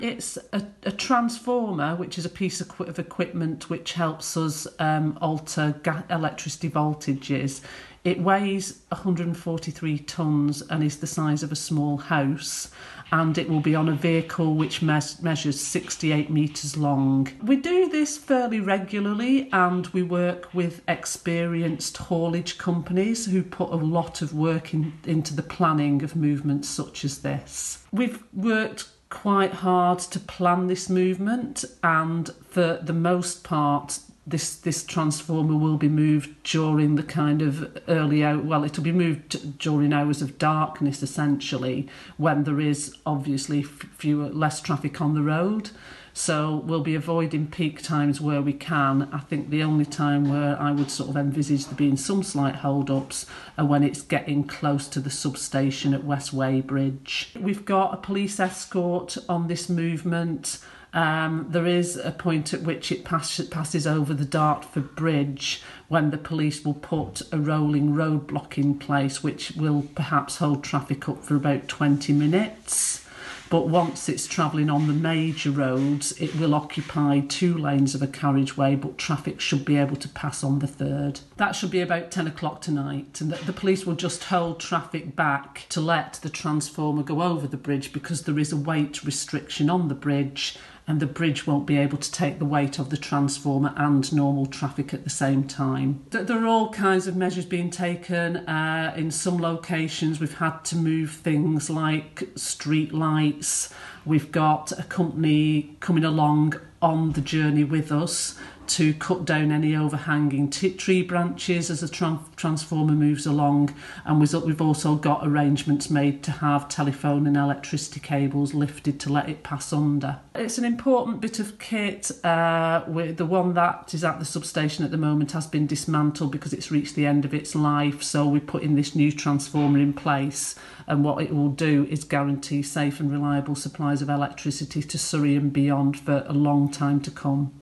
It's a transformer, which is a piece of equipment which helps us alter electricity voltages. It weighs 143 tonnes and is the size of a small house, and it will be on a vehicle which measures 68 metres long. We do this fairly regularly, and we work with experienced haulage companies who put a lot of work into the planning of movements such as this. We've worked quite hard to plan this movement, and for the most part this transformer will be moved during the kind of it'll be moved during hours of darkness, essentially, when there is obviously less traffic on the road. So we'll be avoiding peak times where we can. I think the only time where I would sort of envisage there being some slight hold-ups are when it's getting close to the substation at West Weybridge. We've got a police escort on this movement. There is a point at which it passes over the Dartford Bridge, when the police will put a rolling roadblock in place, which will perhaps hold traffic up for about 20 minutes. But once it's travelling on the major roads, it will occupy 2 lanes of a carriageway, but traffic should be able to pass on the third. That should be about 10 o'clock tonight, and the police will just hold traffic back to let the transformer go over the bridge, because there is a weight restriction on the bridge, and the bridge won't be able to take the weight of the transformer and normal traffic at the same time. There are all kinds of measures being taken. In some locations we've had to move things like street lights. We've got a company coming along on the journey with us to cut down any overhanging tree branches as the transformer moves along, and we've also got arrangements made to have telephone and electricity cables lifted to let it pass under. It's an important bit of kit. The one that is at the substation at the moment has been dismantled because it's reached the end of its life, so we're putting this new transformer in place, and what it will do is guarantee safe and reliable supplies of electricity to Surrey and beyond for a long time to come.